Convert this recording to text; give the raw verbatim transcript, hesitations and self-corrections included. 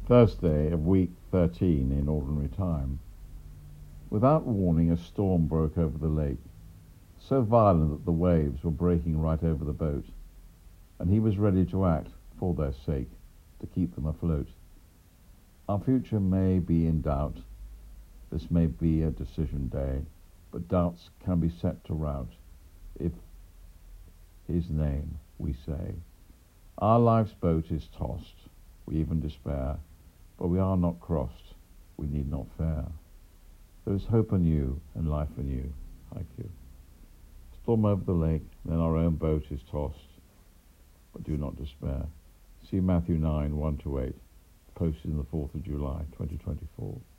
Thursday of week thirteen in ordinary time. Without warning, a storm broke over the lake, so violent that the waves were breaking right over the boat, and he was ready to act for their sake, to keep them afloat. Our future may be in doubt. This may be a decision day, but doubts can be set to rout if his name we say. Our life's boat is tossed, we even despair, but we are not crossed, we need not fear. There is hope anew and life anew. Haiku. Storm over the lake, then our own boat is tossed, but do not despair. See Matthew nine, one to eight, posted on the fourth of July, twenty twenty-four.